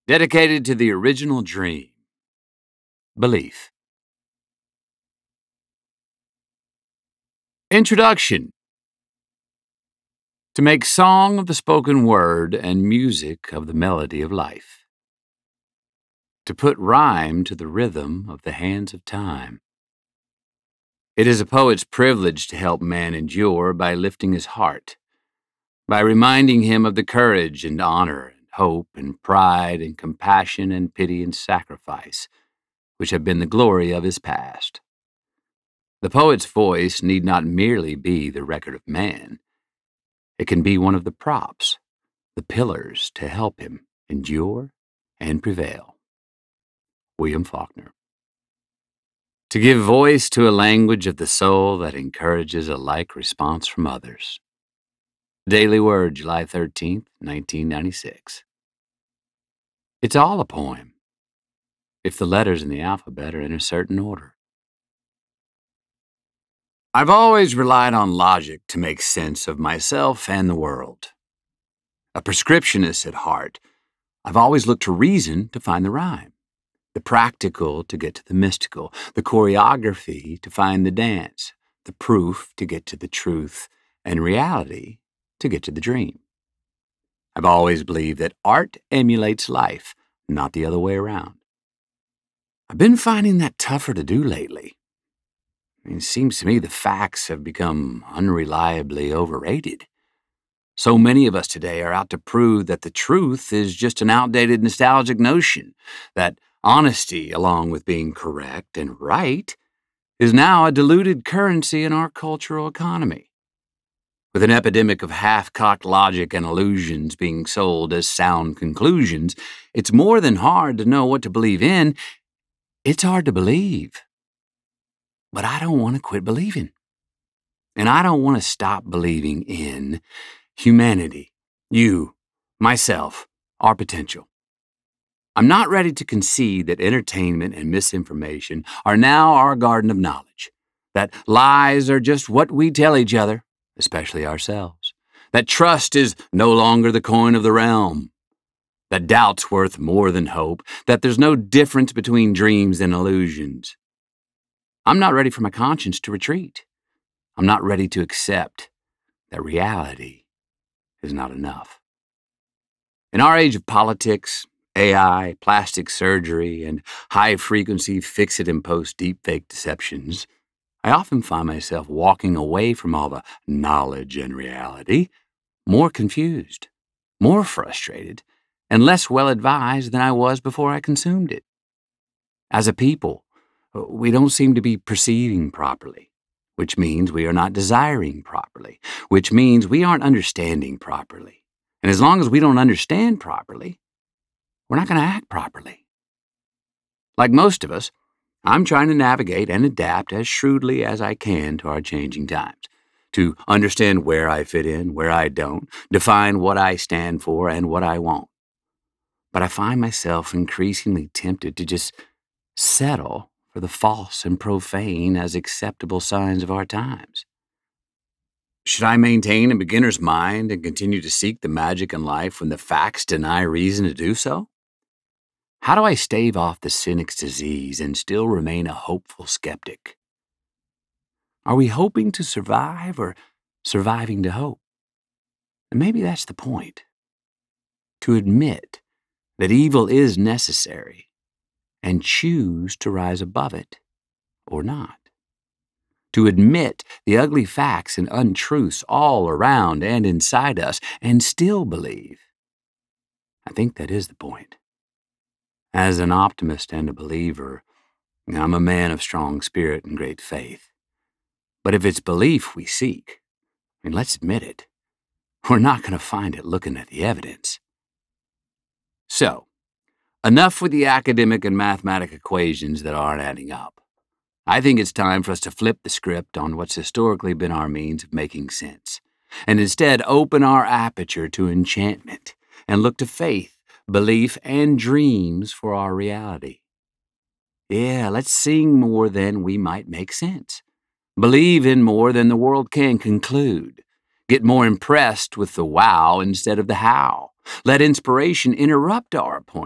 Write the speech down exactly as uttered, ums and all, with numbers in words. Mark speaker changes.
Speaker 1: dedicated to the original dream, belief. Introduction. To make song of the spoken word and music of the melody of life. To put rhyme to the rhythm of the hands of time. It is a poet's privilege to help man endure by lifting his heart, by reminding him of the courage and honor and hope and pride and compassion and pity and sacrifice, which have been the glory of his past. The poet's voice need not merely be the record of man. It can be one of the props, the pillars to help him endure and prevail. William Faulkner. To give voice to a language of the soul that encourages a like response from others. Daily Word, July thirteenth, nineteen ninety-six. It's all a poem, if the letters in the alphabet are in a certain order. I've always relied on logic to make sense of myself and the world. A prescriptionist at heart, I've always looked to reason to find the rhyme, the practical to get to the mystical, the choreography to find the dance, the proof to get to the truth, and reality to get to the dream. I've always believed that art emulates life, not the other way around. I've been finding that tougher to do lately. It seems to me the facts have become unreliably overrated. So many of us today are out to prove that the truth is just an outdated nostalgic notion, that honesty, along with being correct and right, is now a diluted currency in our cultural economy. With an epidemic of half-cocked logic and illusions being sold as sound conclusions, it's more than hard to know what to believe in. It's hard to believe. But I don't want to quit believing. And I don't want to stop believing in humanity, you, myself, our potential. I'm not ready to concede that entertainment and misinformation are now our garden of knowledge, that lies are just what we tell each other, especially ourselves, that trust is no longer the coin of the realm, that doubt's worth more than hope, that there's no difference between dreams and illusions. I'm not ready for my conscience to retreat. I'm not ready to accept that reality is not enough. In our age of politics, A I, plastic surgery, and high-frequency fix-it-and-post deepfake deceptions, I often find myself walking away from all the knowledge and reality, more confused, more frustrated, and less well-advised than I was before I consumed it. As a people, we don't seem to be perceiving properly, which means we are not desiring properly, which means we aren't understanding properly. And as long as we don't understand properly, we're not going to act properly. Like most of us, I'm trying to navigate and adapt as shrewdly as I can to our changing times, to understand where I fit in, where I don't, define what I stand for and what I won't. But I find myself increasingly tempted to just settle for the false and profane as acceptable signs of our times. Should I maintain a beginner's mind and continue to seek the magic in life when the facts deny reason to do so? How do I stave off the cynic's disease and still remain a hopeful skeptic? Are we hoping to survive or surviving to hope? And maybe that's the point. To admit that evil is necessary and choose to rise above it or not. To admit the ugly facts and untruths all around and inside us and still believe. I think that is the point. As an optimist and a believer, I'm a man of strong spirit and great faith. But if it's belief we seek, and let's admit it, we're not going to find it looking at the evidence. So, enough with the academic and mathematic equations that aren't adding up. I think it's time for us to flip the script on what's historically been our means of making sense, and instead open our aperture to enchantment and look to faith, belief, and dreams for our reality. Yeah, let's sing more than we might make sense. Believe in more than the world can conclude. Get more impressed with the wow instead of the how. Let inspiration interrupt our appointment.